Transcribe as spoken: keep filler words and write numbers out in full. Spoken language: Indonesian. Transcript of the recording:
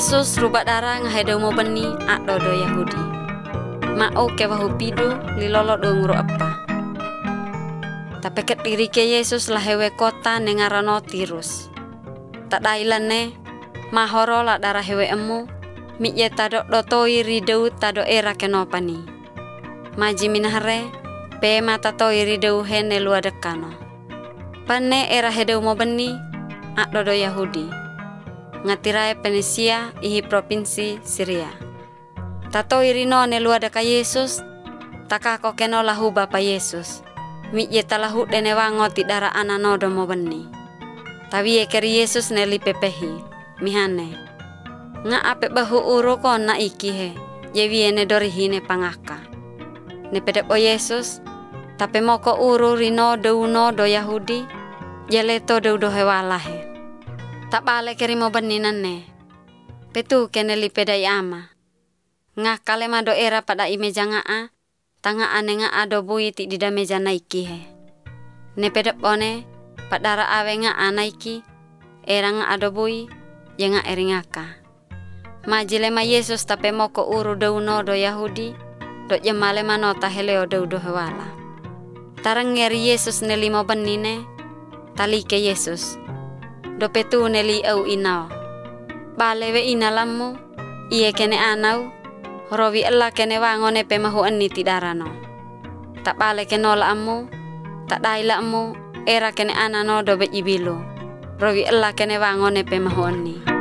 Yesus ruba darah ngahedau mo beni ado do Yahudi. Mao ke wahu pidu lilolo do nguru apa. Tapeket diri ke Yesus lahewe kota nengarano Tirus. Tak dailane mahoro la darah hewe emu miye tado dotoi ridau tado era kenopani. Maji minahare pe mata toi ridau hene lua dekano. Pane era hedau mo beni ado do Yahudi. Ngatirai Penisia ihi provinsi Syria. Tato irino ne lua deka Yesus, takako keno lahu bapa Yesus. Mi ye talahu dene wango ti dara anano do mo beni. Tawi ye keri Yesus ne li pepehi, mihane. Nga ape bahu uro ko na iki he, yewi ene dorihi ne pangaka. Ne pedep o Yesus, tape moko uro rino do uno do Yahudi, jeleto do do hewala he. Tak bale keri mo beninan ne. Petu kene li pedai ama. Nga kale mado era pada imeja ngaa, tanga ane ngaa do bui ti dida meja naiki he. Ne pedep one, padara awe ngaa naiki, era ngaa do bui, ya ngaa eringaka. Majile ma Yesus tape moko uru do uno do Yahudi, do jemale manota heleo do do hewala. Tarang ngeri Yesus ne limo benine, tali ke Yesus. Do petu neli au inao. Balewe inalamu, iye kene anau, rowi ella kene wangone pemahu eni tidarano. Tak bale kenola amu, tak daila amu, era kene anano do be ibilu. Rowi ella kene wangone pemahu eni.